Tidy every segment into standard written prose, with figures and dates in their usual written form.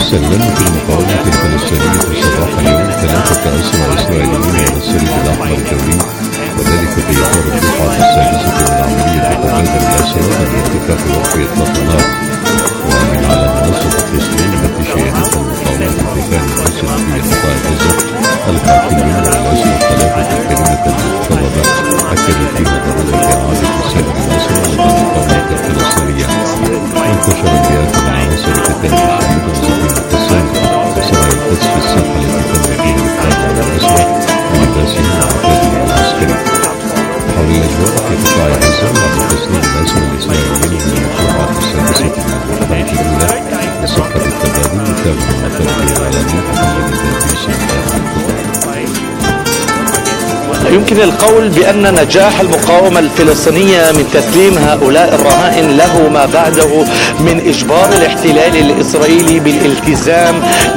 سلمت المقاومة الفلسطينية صباح اليوم 3 أسرى إسرائيليين إلى الصليب الأحمر الدولي، وذلك في إطار الدفعة السادسة من عملية تبادل الأسرى والاتفاق وقف إطلاق النار. ومن على منصة فلسطين التي شهدتها المقاومة الدفاع المنفصل في قطاع غزة، القاتلين والأسرى الثلاثة كلمة مختلطة أكدوا فيها ضرورة إعادة سلم الأسرى لدى المقاومة الفلسطينية. وانتشر انبياء من عناصر الدفاع الشديد وزفين القسام وسرايا القدس في الساحة التي تم فيها الإبقاء على الأسرى بلباسهم وعتادهم العسكري. حول الأجواء في قطاع غزة بعد تسليم الأسرى الإسرائيليين من المجموعات السادسة من المرحلة الأولى لصفقة التبادل، وتابع المقالة الإعلامية محمد الدرديسي من داخل القطاع. يمكن القول بأن نجاح المقاومة الفلسطينية من تسليم هؤلاء الرهائن له ما بعده من إجبار الاحتلال الإسرائيلي بالالتزام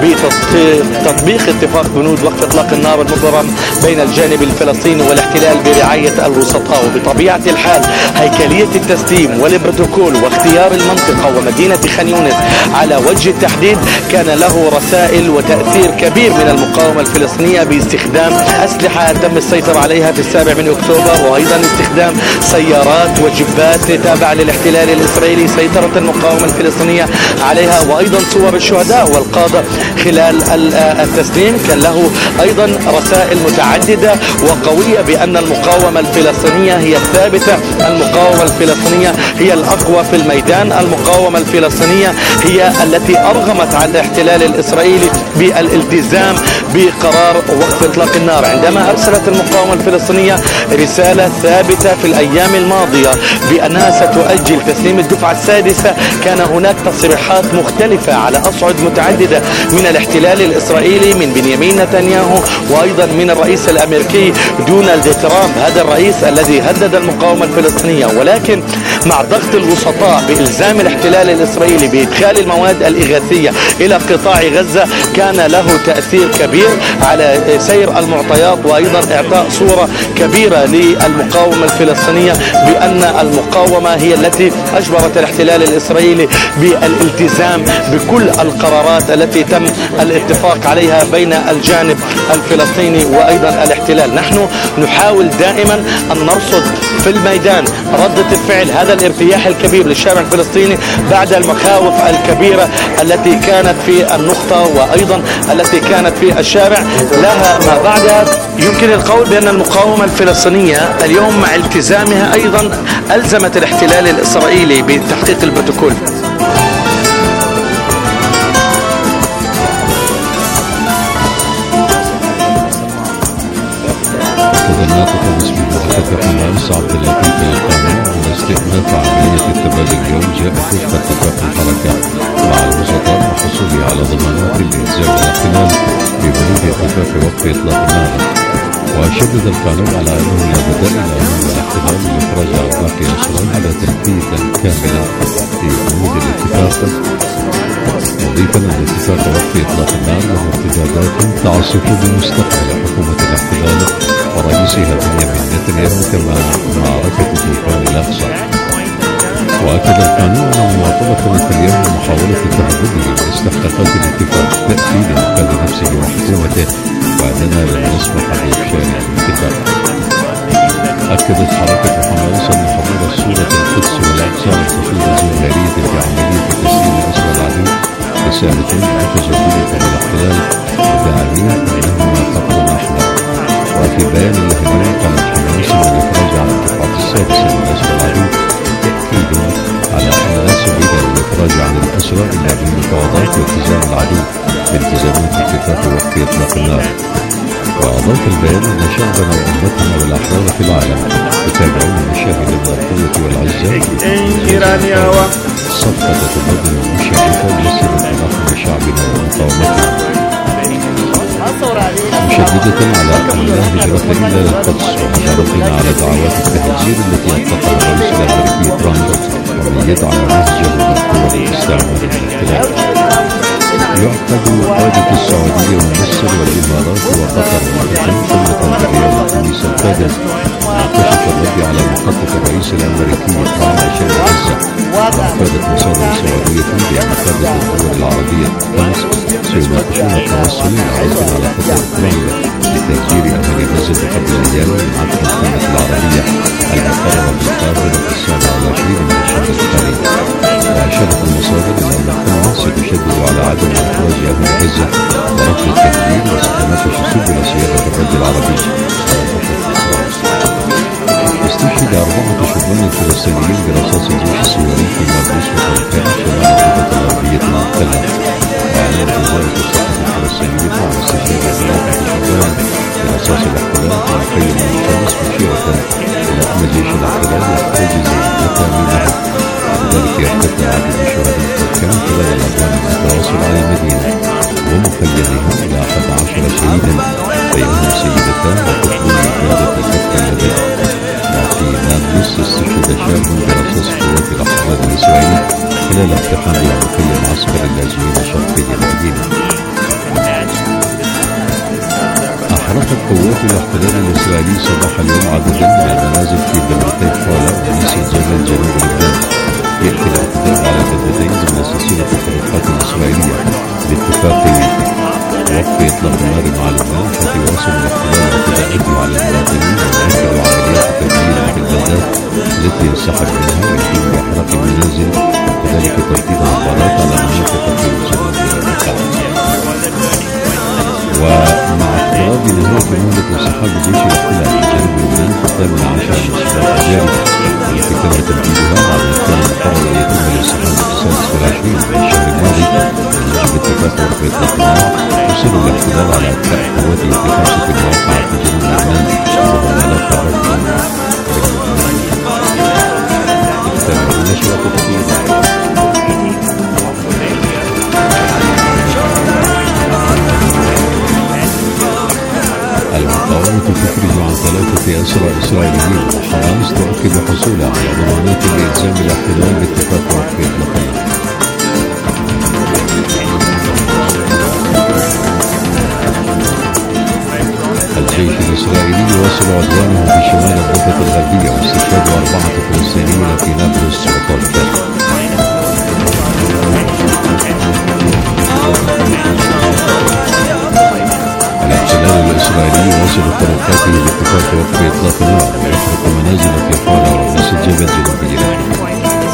بتطبيق اتفاق بنود وقف إطلاق النار المبرم بين الجانب الفلسطيني والاحتلال برعاية الوسطاء. وبطبيعة الحال هيكلية التسليم والبروتوكول واختيار المنطقة ومدينة خان يونس على وجه التحديد كان له رسائل وتأثير كبير من المقاومة الفلسطينية باستخدام أسلحة تم السيطرة عليها في 7 أكتوبر، وأيضا استخدام سيارات وجبات تابعة للاحتلال الإسرائيلي سيطرة المقاومة الفلسطينية عليها، وأيضا صور الشهداء والقادة خلال التسليم كان له أيضا رسائل متعددة وقوية بأن المقاومة الفلسطينية هي الثابتة، المقاومة الفلسطينية هي الأقوى في الميدان، المقاومة الفلسطينية هي التي أرغمت على الاحتلال الإسرائيلي بالالتزام بقرار وقف إطلاق النار. عندما أرسلت المقاومة الفلسطينية رسالة ثابتة في الأيام الماضية بأنها ستؤجل تسليم الدفعة السادسة، كان هناك تصريحات مختلفة على أصعد متعددة من الاحتلال الإسرائيلي من بنيامين نتنياهو وأيضا من الرئيس الأمريكي دونالد ترامب، هذا الرئيس الذي هدد المقاومة الفلسطينية. ولكن مع ضغط الوسطاء بإلزام الاحتلال الإسرائيلي بإدخال المواد الإغاثية إلى قطاع غزة كان له تأثير كبير على سير المعطيات، وأيضا إعطاء صورة كبيرة للمقاومة الفلسطينية بأن المقاومة هي التي أجبرت الاحتلال الإسرائيلي بالالتزام بكل القرارات التي تم الاتفاق عليها بين الجانب الفلسطيني وأيضا الاحتلال. نحن نحاول دائما أن نرصد في الميدان ردة الفعل، هذا الارتياح الكبير للشارع الفلسطيني بعد المخاوف الكبيرة التي كانت في النقطة وأيضا التي كانت في الشارع لها ما بعدها. يمكن القول بأن المقاومة الفلسطينية اليوم مع التزامها أيضا ألزمت الاحتلال الإسرائيلي بتحقيق البروتوكول. ناطق باسم المحتكر حماس عبد اللطيف القانون واستئناف عملية التبادل اليوم جاء وفق اتفاق الحركة مع الوسطاء وحصوله على ضمانات لإلزام الاحتلال ببنود اتفاق وقف إطلاق النار. وشدد القانون على أنه لا بدائل أمام الاحتلال للإخراج عن باقي أسرى على تنفيذ كاملا لبنود الاتفاق، مضيفا أن اتفاق وقف إطلاق النار له ارتدادات تعصف بمستقبل حكومة الاحتلال ورئيسها بنيامين نتنياهو كما معركة طوفان الأقصى. وأكد القانون أن مواطنة نتنياهو محاولة تهربه باستحقاقات الاتفاق تأتي لإنقاذ نفسه وحكومته، وأننا لن نسمح بإفشال الاتفاق. أكدت حركة حماس أن حضور صورة القدس والأقصى والخطوط الجوهرية في عملية تسليم أسرى العدو رسالة متزوجة من الاحتلال وداعمين أنهما خط أحمر. وفي بيان له قالت حماس أن الإخراج عن الدفعة السادسة من أسرى العدو تأكيد على أن لا سبيل للإخراج عن الأسرى إلا بمفاوضات والتزام العدو بالتزامات اتفاق وقف إطلاق النار. وأضاف البيان أن شعبنا وأمتنا والأحرار في العالم يتابعون مشاهد القوة والعزة صفقة تبادل مشرفة ليصل تضخم شعبنا ومقاومتنا، مشددة على أن لا هجرة إلا للقدس، ومحرضين على دعوات التهجير التي أطلقها الرئيس الأمريكي ترامب ومن يدعم نهجه بالقوة الاستعمار والاحتلال. يعقد قادة السعودية ومصر والإمارات وقطر معهم قمة بالرياض الخميس القادم لكشف الرد على مخطط الرئيس الأمريكي ترامب عشان غزة. وأفادت مصادر سعودية بأن قادة الدول العربية سيناقشون التوصل إلى عرض على خطة ترامب لتهجير أهل غزة قبل أيام من عقد القمة العربية المقررة بالقاهرة في 27 من الشهر الحالي. وأشارت المصادر إلى أن القمة ستشدد على عدم إخراج أهل غزة ورفض التهجير، وستناقش سبل سيادة الرد العربي على البشر. استشهد 4 شبان فلسطينيين برصاص الجيش السوري في نابلس وطرطان شمال الضفة الغربية المحتلة. وأعلنت وزارة الصحة الفلسطينية عن استشهاد 3 شبان برصاص الاحتلال في مخيم الشمس، مشيرة إلى أن جيش الاحتلال يحتجز مكامنه، وذلك يرتفع عدد الشهداء قد كان خلال الأعوام المتواصلة على المدينة ومخيمها إلى 11 شهيدا، بينهم سيدتان وطفل من قيادة الفتح اللبناني. وفي نابلس استشهد شاب برصاص قوات الاحتلال الإسرائيلي خلال اقتحام مخيم عسكر اللاجئين شرقي المدينة. أحرقت قوات الاحتلال الإسرائيلي صباح اليوم عددا من المنازل في بلدتي حولة ونيس الجبل جنوب لبنان. يأتي الاعتداء على بلدتين ضمن سلسلة الخطوات الإسرائيلية باتفاق وقف إطلاق النار مع لبنان، حيث يواصل الاحتلال اعتداءاته على المواطنين ويؤثر عمليات التدمير في البلدات التي ينسحب منها، ويقوم بإحراق المنازل وكذلك ترتيب الغارات على مناطق في الجنوب والبقاع. ومع اقتراب نهاية مهلة انسحاب جيش الاحتلال من جنوب لبنان في 18 من شهر جاري، والتي تم تنفيذها بعد أن كان مقرر أن يتم الانسحاب في 26 من الشهر الماضي بموجب اتفاق وقف إطلاق النار، يصر الاحتلال على إبقاء قواته في 5 مواقع في جنوب لبنان وهو ما لا تعرف باللبنان. اكتمل نشرة كثيرة. المقاومة تفرج عن 3 أسرى إسرائيليين، وحماس تؤكد حصولها على ضمانات لإلزام الاحتلال باتفاق وقف إطلاق النار. الجيش الإسرائيلي يواصل عدوانه في شمال الضفة الغربية واستشهاد 4 فلسطينيين في نابلس وطرطان. الاحتلال الإسرائيلي يواصل طروقاته باتفاق وقف إطلاق النار ويحرق منازل في حولة ونيس الجبل جنوب لبنان.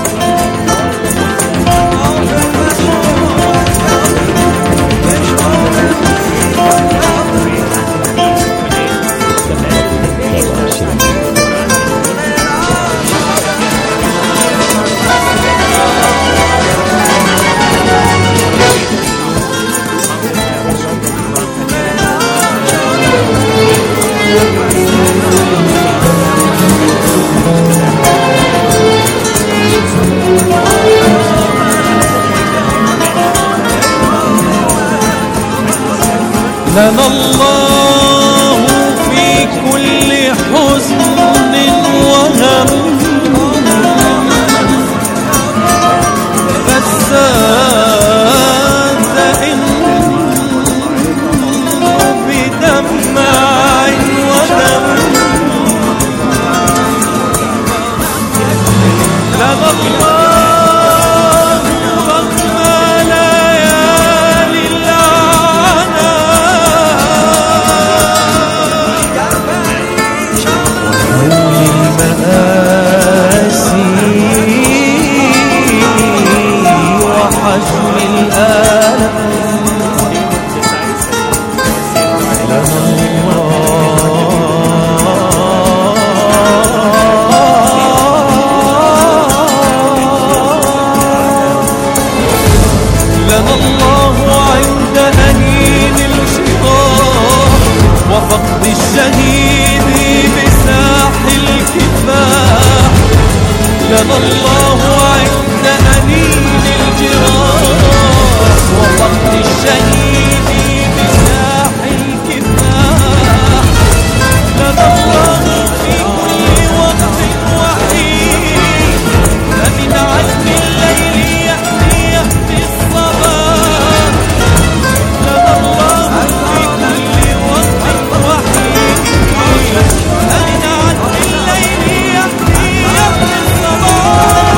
لنا الله في كل حزن وهم، فالساد إن بدمع ودم. لنا الله وفقد الشهيد بساح الكفاح. لنا الله عند أنين الجراح وفقد الشهيد بساح الكفاح. لنا الله في كل وقت وحيد، فمن عزم الليل يأتي الصباح. لنا الله في كل وقت وحيد، فمن عزم الليل يأتي الصباح.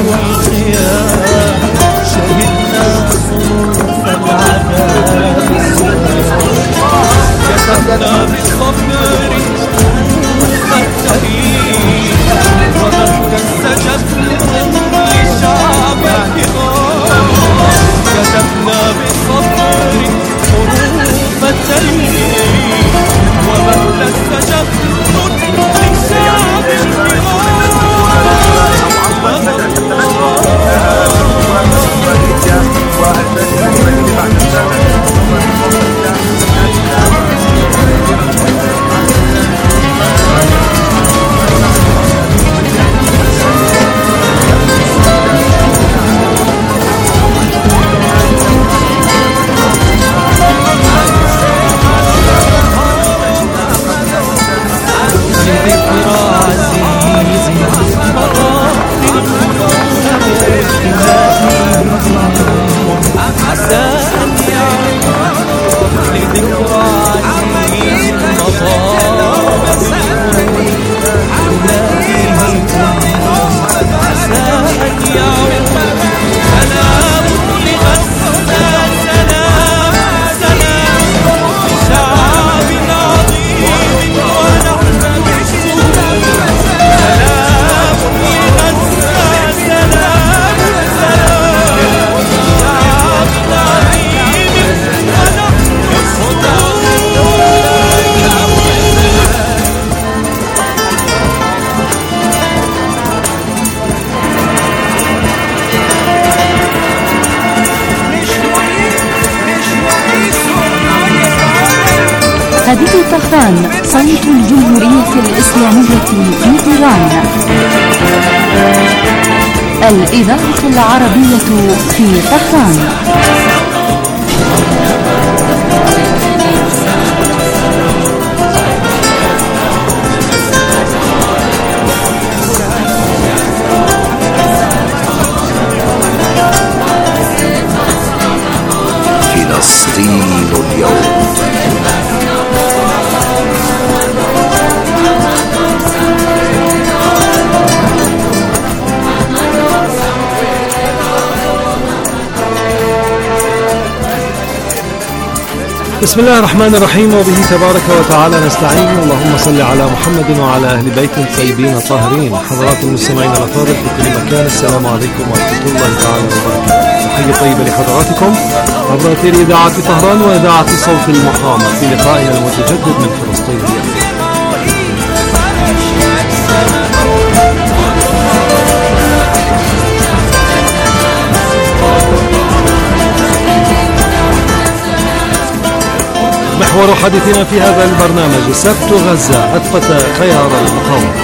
والخيام شهدنا صنوف العذاب كتبنا بالصبر حروف التاريخ ومجد السجن لشعب الكرام كتبنا بالصبر حروف التاريخ ومجد السجن لشعب هذه طهران صوت الجمهورية الإسلامية في إيران. الإذاعة العربية في طهران. فلسطين اليوم. بسم الله الرحمن الرحيم، وبه تبارك وتعالى نستعين. اللهم صل على محمد وعلى أهل بيت الطيبين الطاهرين. حضرات المستمعين الأفاضل في كل مكان، السلام عليكم ورحمة الله تعالى وبركاته. تحية طيبة لحضراتكم عبر أثير إذاعة طهران وإذاعة صوت المقامة في لقائنا المتجدد من فلسطين اليوم. محور حديثنا في هذا البرنامج سبت غزة أثبت خيار المقاومة.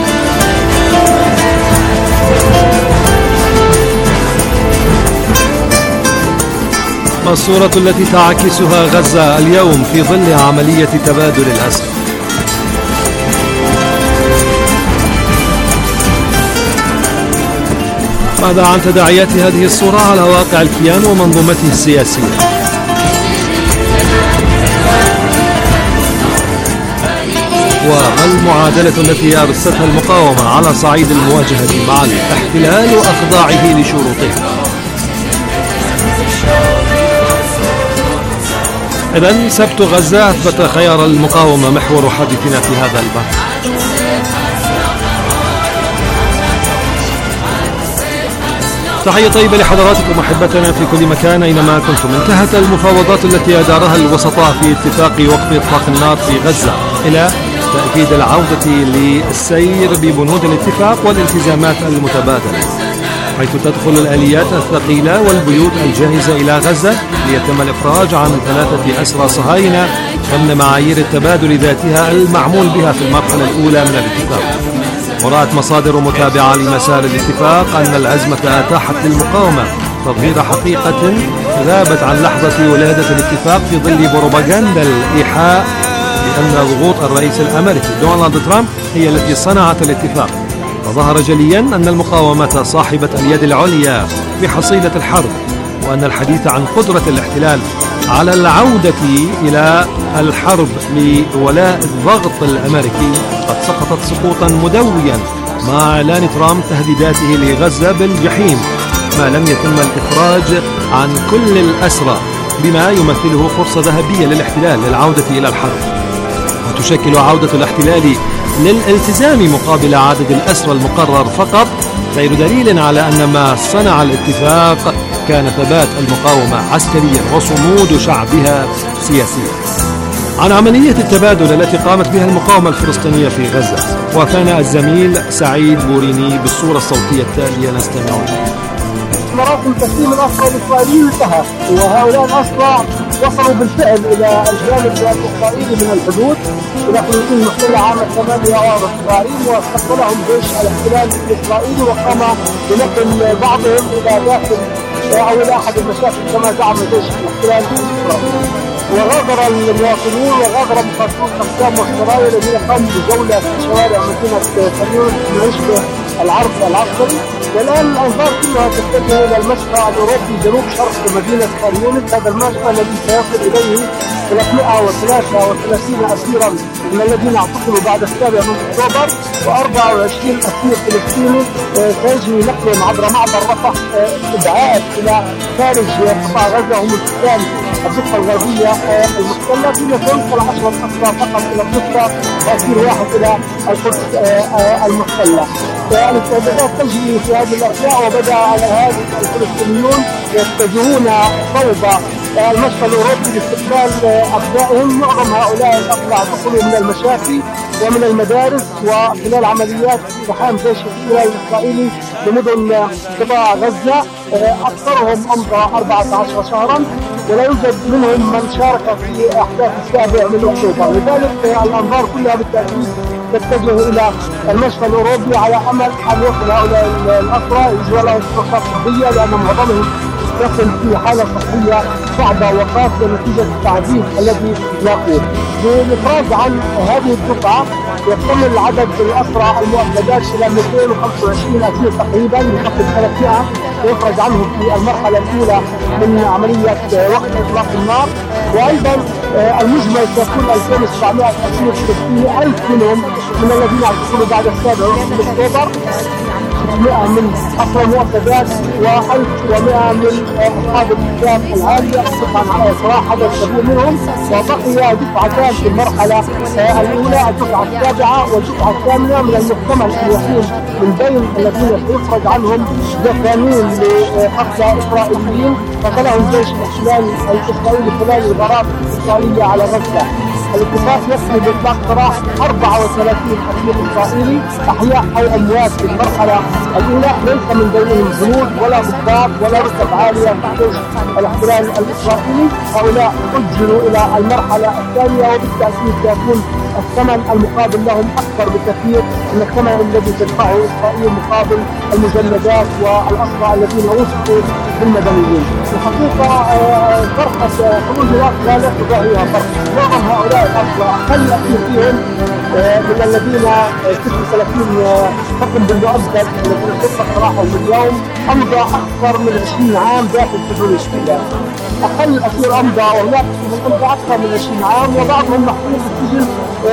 ما الصورة التي تعكسها غزة اليوم في ظل عملية تبادل الأسرى؟ ماذا عن تداعيات هذه الصورة على واقع الكيان ومنظومته السياسية؟ وما المعادلة التي أرستها المقاومة على صعيد المواجهة مع الاحتلال وأخضاعه لشروطه؟ إذن سبت غزة أثبت خيار المقاومة محور حديثنا في هذا البحث. تحية طيبة لحضراتكم أحبتنا في كل مكان أينما كنتم. انتهت المفاوضات التي أدارها الوسطاء في اتفاق وقف إطلاق النار في غزة إلى تأكيد العودة للسير ببنود الاتفاق والالتزامات المتبادلة، حيث تدخل الآليات الثقيلة والبيوت الجاهزة إلى غزة ليتم الإفراج عن 3 أسرى صهاينة ضمن معايير التبادل ذاتها المعمول بها في المرحلة الأولى من الاتفاق. ورأت مصادر متابعة لمسار الاتفاق أن الأزمة أتاحت للمقاومة تظهير حقيقة غابت عن لحظة ولادة الاتفاق في ظل بروباغندا الإيحاء بأن ضغوط الرئيس الأمريكي دونالد ترامب هي التي صنعت الاتفاق. وظهر جليا أن المقاومة صاحبة اليد العليا في حصيلة الحرب، وأن الحديث عن قدرة الاحتلال على العودة إلى الحرب لولاء الضغط الأمريكي قد سقطت سقوطا مدويا مع إعلان ترامب تهديداته لغزة بالجحيم ما لم يتم الإخراج عن كل الأسرى، بما يمثله فرصة ذهبية للاحتلال للعودة إلى الحرب. وتشكل عودة الاحتلال للالتزام مقابل عدد الأسرى المقرر فقط غير دليل على أن ما صنع الاتفاق كان ثبات المقاومة عسكريا وصمود شعبها سياسيا. عن عملية التبادل التي قامت بها المقاومة الفلسطينية في غزة وكان الزميل سعيد بوريني بالصورة الصوتية التالية نستمع إليها. مراسم تسليم الأسرى الإسرائيلي انتهى، وهؤلاء الأسرى وصلوا بالفعل إلى الجانب الإسرائيلي من الحدود إلى فلسطين المحتلة عام 48 واستقبلهم جيش الاحتلال الإسرائيلي وقام بنقل بعضهم إلى داخل أو إلى أحد المشاكل كما زعم جيش الاحتلال الإسرائيلي. وغادر المواطنون وغادر مقاتلون الأقسام والسرايا الذين قاموا بجولة في شوارع مدينة خان يونس لنشر العرض العسكري. والآن الأنظار كلها تتجه إلى المشفى الأوروبي جنوب شرق مدينة خان يونس، هذا المشفى الذي سيصل إليه 333 أسيرا من الذين اعتقلوا بعد 7 أكتوبر و24 أسير فلسطيني سيجري نقلهم عبر معبر رفح إبعاد إلى خارج قطاع غزة هم سكان الضفة الغربية المحتلة، بما تنقل 10 أسرى فقط إلى الضفة وأسير واحد إلى القدس المحتلة. الاستعدادات تجري في هذه الأرجاء وبدأ الأهالي الفلسطينيون يتجهون صوب المشفى الأوروبي لاستقبال أبنائهم. معظم هؤلاء الأطفال اعتقلوا من المشافي ومن المدارس وخلال عمليات اقتحام جيش الاحتلال الإسرائيلي لمدن قطاع غزة، أكثرهم أمضى 14 شهرا ولا يوجد منهم من شارك في أحداث 7 أكتوبر. لذلك الأنظار كلها بالتأكيد تتجه إلى المشفى الأوروبي على أمل أن يصل هؤلاء الأسرى يجرى لهم فحوصات طبية، لأن معظمهم يصل في حالة صحية صعبة وقاسية نتيجة التعذيب الذي لاقوه. بالإفراج عن هذه الدفعة يكتمل عدد الأسرى المؤبدات إلى 225 أسير تقريبا، يقتل 300 يخرج عنهم في المرحلة الأولى من عملية وقت إطلاق النار. وأيضا المجمل سيكون 2700 أسير فلسطيني، 1000 منهم من الذين اعتقلوا بعد 7 أكتوبر، 600 من أسرى مؤبدات و1100 من أصحاب الحساب العالية طبعا صراحة عدد كبير منهم. وبقي دفعتان في المرحلة الأولى، الدفعة السابعة والدفعة الثامنة. من المحتمل أن يكون من بين الذين سيخرج عنهم دفانين لقتلى إسرائيليين قتلهم جيش الاحتلال الإسرائيلي خلال الغارات الإسرائيلية على غزة. الاتفاق يسمي بإطلاق سراح 34 أسير إسرائيلي أحياء أو أموات في المرحلة الأولى، ليس من بينهم جنود ولا ضباط ولا رتب عالية في جيش الاحتلال الإسرائيلي. هؤلاء أجلوا إلى المرحلة الثانية، وبالتأكيد سيكون الثمن المقابل لهم أكبر بكثير من الثمن الذي تدفعه إسرائيل مقابل المجندات والأسرى الذين وثقوا بالمدنيين. الحقيقة فرقة خروج الأسرى لا تضاهيها فرق. معظم هؤلاء الأسرى أقل أسير فيهم من الذين 36 حكم بالمؤبد الذين سبق سراحهم باليوم أمضى أكثر من 20 عام داخل سجون الاحتلال. أقل أسير أمضى وهناك من أمضى أكثر من 20 عام، وبعضهم محكوم بالسجن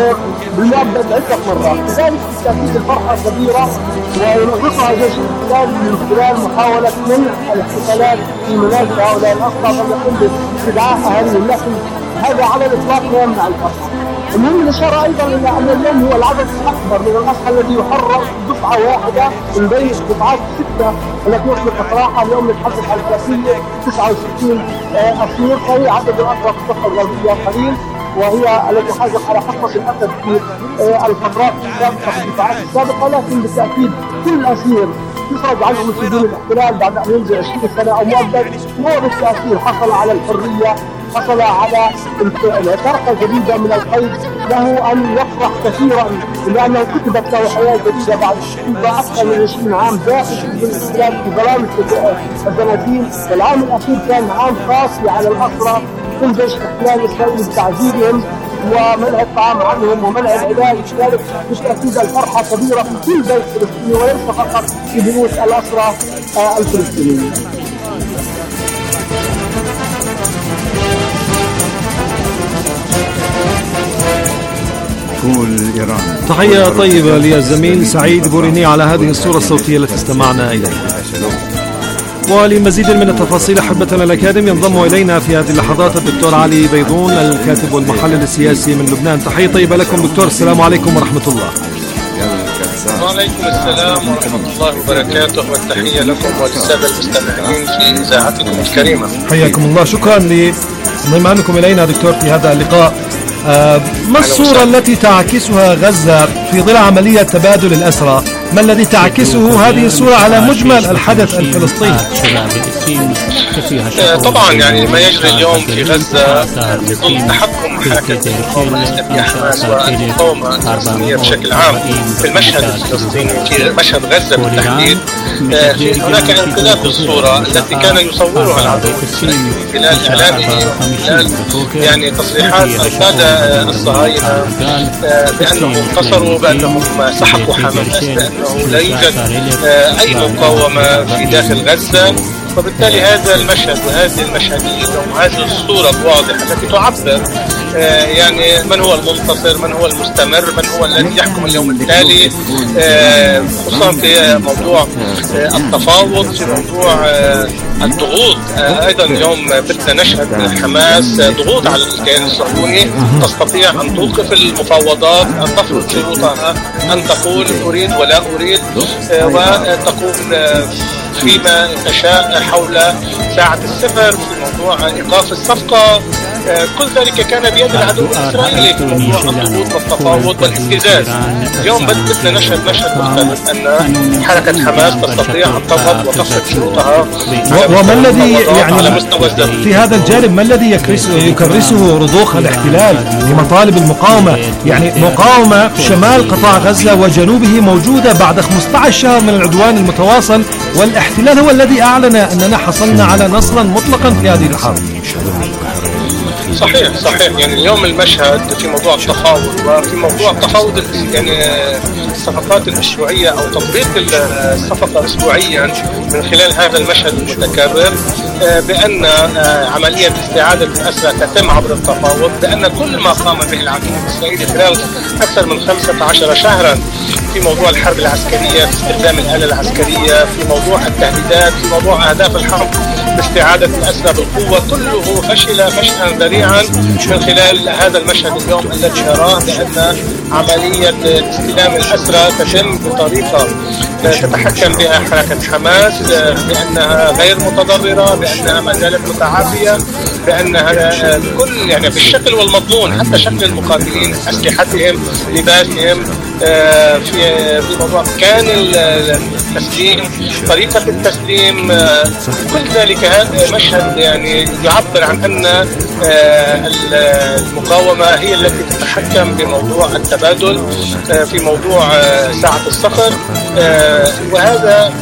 بالمؤبد عدة مرات. لذلك بالتأكيد الفرحة كبيرة وينغصها جيش الاحتلال من خلال محاولة منع الاحتفالات في منازل هؤلاء الأسرى قد يقوم باستدعاء أهاليهم، لكن هذا على الإطلاق لا يمنع الفرحة. المهم الإشارة أيضا إلى أن اليوم هو العدد الأكبر من الأسرى الذي يحرر دفعة واحدة من بين الدفعات 6 التي أطلق سراحها. اليوم نتحدث عن 69 أسير، فهي عدد الأسرى في الضفة الغربية قليل، وهي التي حازت على حصة الأسد في الفترات السابقة في الدفاعات السابقة. لكن بالتأكيد كل أسير يخرج عنه من سجون الاحتلال بعد أن ينزل 20 سنة أو مؤبد هو بالتأكيد حصل على الحرية، حصل على طرقة جديدة من القيد، له أن يفرح كثيرا لأنه كتبت له حياة جديدة بعد أكثر من 20 عام داخل سجون الاحتلال في ظلام الزنازين. والعام الأخير كان عام قاسي على الأسرى من جيش الاحتلال الإسرائيلي بتعذيبهم ومنع الطعام عنهم ومنع العلاج. لذلك بالتأكيد الفرحة كبيرة في كل بيت فلسطيني وليس فقط في بيوت الأسرى الفلسطينيين. كل إيران. تحية طيبة للزميل سعيد بوريني على هذه الصورة الصوتية التي استمعنا إليها. ولمزيد من التفاصيل أحبتنا الأكاديم ينضم إلينا في هذه اللحظات الدكتور علي بيضون الكاتب والمحلل السياسي من لبنان. تحية طيبة لكم دكتور، السلام عليكم ورحمة الله. وعليكم السلام ورحمة الله وبركاته، والتحية لكم وللسادة المستمعين في إذاعتكم الكريمة. حياكم الله، شكرا لانضمامكم إلينا دكتور في هذا اللقاء. ما الصورة التي تعكسها غزة في ظل عملية تبادل الأسرى؟ ما الذي تعكسه هذه الصورة على مجمل الحدث الفلسطيني؟ طبعا يعني ما يجري اليوم في غزة في ظل تحكم حركة المقاومة الإسلامية حماس والمقاومة الفلسطينية بشكل عام في المشهد الفلسطيني، في مشهد غزة بالتحديد. هناك انقلاب بالصورة التي كان يصورها العدو الإسرائيلي خلال إعلامه وخلال يعني تصريحات القادة الصهاينة بأنهم انتصروا، بأنهم سحقوا حماس، بأنه لا يوجد أي مقاومة في داخل غزة. وبالتالي هذا المشهد وهذه المشهدية وهذه الصورة الواضحة التي تعبر يعني من هو المنتصر، من هو المستمر، من هو الذي يحكم اليوم التالي، خصوصا في موضوع التفاوض، في موضوع الضغوط. أيضا اليوم بدنا نشهد حماس ضغوط على الكيان الصهيوني، تستطيع أن توقف المفاوضات، أن تفرض شروطها، أن تقول أريد ولا أريد، وتقول فيما تشاء حول ساعة السفر، في موضوع إيقاف الصفقة. كل ذلك كان بيد العدو الإسرائيلي في موضوع الضغوط والتفاوض والابتزاز. اليوم بدنا نشهد مشهد مختلف، أن حركة حماس تستطيع أن تضغط وتفرض شروطها. وما الذي يعني في هذا الجانب ما الذي يكرسه رضوخ الاحتلال لمطالب المقاومة؟ يعني مقاومة شمال قطاع غزة وجنوبه موجودة بعد 15 شهر من العدوان المتواصل، والاحتلال هو الذي أعلن أننا حصلنا على نصرا مطلقا في هذه الحرب. صحيح يعني اليوم المشهد في موضوع التفاوض، وفي موضوع التفاوض يعني الصفقات الأسبوعية أو تطبيق الصفقة أسبوعيا من خلال هذا المشهد المتكرر، بأن عملية استعادة الأسرى تتم عبر التفاوض، بأن كل ما قام به العدو الإسرائيلي خلال أكثر من 15 شهرا في موضوع الحرب العسكرية، في استخدام الآلة العسكرية، في موضوع التهديدات، في موضوع أهداف الحرب باستعادة الأسرى بالقوة، كله فشل فشلا ذريعا من خلال هذا المشهد اليوم الذي نراه، بأن عملية استلام الأسرى تتم بطريقة تتحكم بها حركة حماس، بأنها غير متضررة، بأنها ما زالت متعافية، بأنها كل يعني بالشكل والمضمون، حتى شكل المقاتلين، أسلحتهم، لباسهم، في موضوع كان التسليم، طريقة التسليم، كل ذلك هذا مشهد يعني يعبر عن أن المقاومة هي التي تتحكم بموضوع التبادل، في موضوع ساعة الصفر، وهذا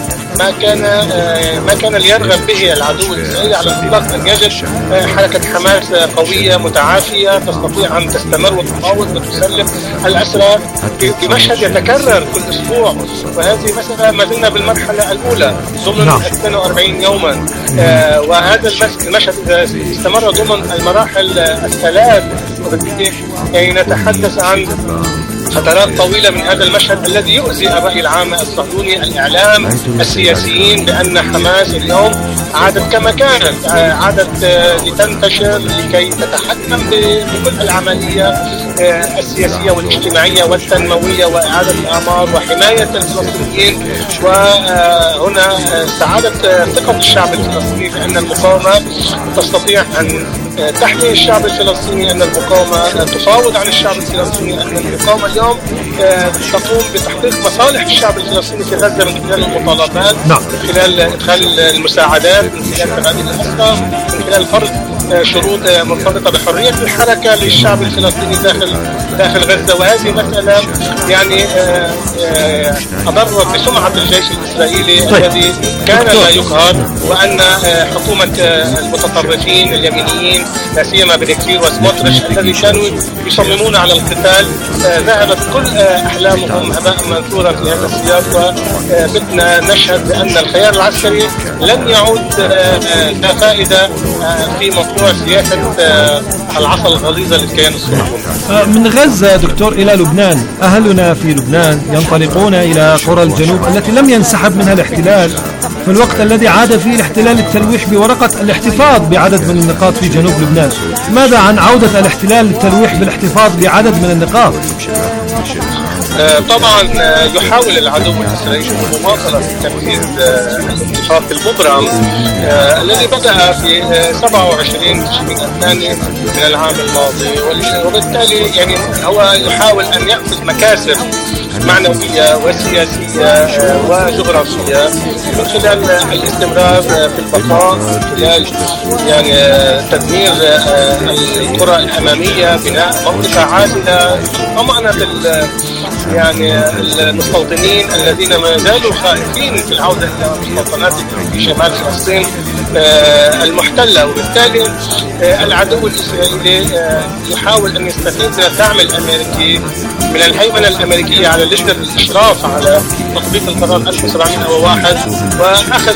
ما كان ليرغب به العدو الإسرائيلي على الإطلاق، أن يجد حركة حماس قوية متعافية تستطيع أن تستمر وتفاوض وتسلم الأسرى في مشهد يتكرر كل أسبوع. وهذه مسألة ما زلنا بالمرحلة الأولى ضمن 42 يوما، وهذا المشهد إذا استمر ضمن المراحل الثلاث يعني نتحدث عن فترات طويلة من هذا المشهد الذي يؤذي الرأي العام الصهيوني، الإعلام، السياسيين، بأن حماس اليوم عادت كما كانت، عادت لتنتشر لكي تتحكم بكل العملية السياسية والاجتماعية والتنموية وإعادة الأعمار وحماية الفلسطينيين. وهنا استعادت ثقة الشعب الفلسطيني بأن المقاومة تستطيع أن تحمي الشعب الفلسطيني، أن المقاومة تفاوض عن الشعب الفلسطيني، أن المقاومة اليوم تقوم بتحقيق مصالح الشعب الفلسطيني في غزة من خلال المطالبات، من خلال إدخال المساعدات، من خلال تبادل الأسرى، من خلال فرض شروط مرتبطة بحرية الحركة للشعب الفلسطيني داخل غزة. وهذه مسألة يعني أضرت بسمعة الجيش الإسرائيلي الذي كان لا يقهر، وأن حكومة المتطرفين اليمينيين لا سيما بن كفير وسموتريتش الذي كانوا يصممون على القتال ذهبت كل أحلامهم هباء منثورا في هذا السياق. وبدنا نشهد بأن الخيار العسكري لن يعود لا فائدة في موضوع موضوع سياسة العصا الغليظة للكيان الصهيوني. من غزة دكتور إلى لبنان، أهلنا في لبنان ينطلقون إلى قرى الجنوب التي لم ينسحب منها الاحتلال في الوقت الذي عاد فيه الاحتلال للتلويح بورقة الاحتفاظ بعدد من النقاط في جنوب لبنان. ماذا عن عودة الاحتلال للتلويح بالاحتفاظ بعدد من النقاط؟ طبعا يحاول العدو الإسرائيلي مواصلة تنفيذ الاتفاق المبرم الذي بدأ في 27 تشرين الثاني من العام الماضي، وبالتالي يعني هو يحاول أن يأخذ مكاسب معنوية وسياسية وجغرافية من خلال الاستمرار في البقاء، من خلال يعني تدمير القرى الأمامية، بناء منطقة عازلة، طمأنة يعني المستوطنين الذين ما زالوا خائفين في العودة إلى مستوطناتهم في شمال فلسطين المحتلة. وبالتالي العدو الإسرائيلي يحاول أن يستفيد من الدعم الأمريكي، من الهيمنة الأمريكية على لجنة الإشراف على تطبيق القرار 1701 وأخذ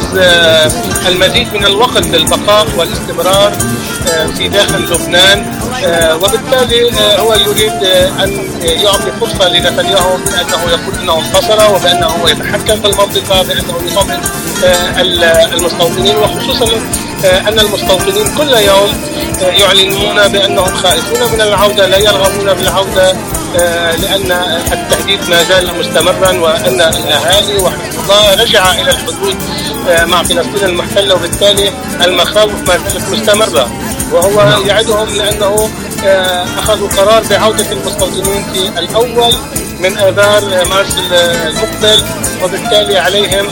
المزيد من الوقت للبقاء والاستمرار في داخل لبنان. وبالتالي هو يريد أن يعطي فرصة لنتنياهو بأنه يقول أنه انتصر وبأنه هو يتحكم في المنطقة، بأنه يطمئن المستوطنين، وخصوصا أن المستوطنين كل يوم يعلنون بأنهم خائفون من العودة، لا يرغبون بالعودة لأن التهديد ما زال مستمرا، وأن الأهالي وحزب الله رجع إلى الحدود مع فلسطين المحتلة، وبالتالي المخاوف ما زالت مستمرة. وهو يعدهم لأنه أخذوا قرار بعودة المستوطنين في الأول من آذار مارس المقبل، وبالتالي عليهم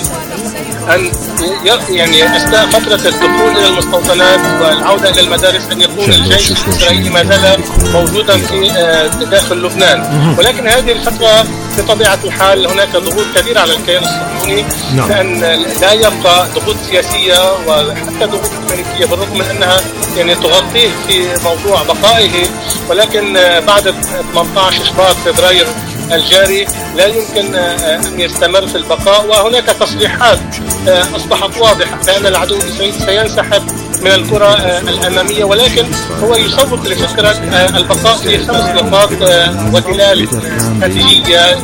أن يعني أثناء فترة الدخول إلى المستوطنات والعودة إلى المدارس أن يكون الجيش الإسرائيلي ما زال موجودا في داخل لبنان. ولكن هذه الفترة بطبيعة الحال هناك ضغوط كبيرة على الكيان الصهيوني، لأن لا يبقى ضغوط سياسية وحتى ضغوط أمريكية بالرغم من أنها يعني تغطيه في موضوع بقائه، ولكن بعد 18 شباط فبراير الجاري لا يمكن أن يستمر في البقاء. وهناك تصريحات أصبحت واضحة بأن العدو الإسرائيلي سينسحب من الكرة الأمامية، ولكن هو يسوق لفكرة البقاء في 5 نقاط وتلال استراتيجية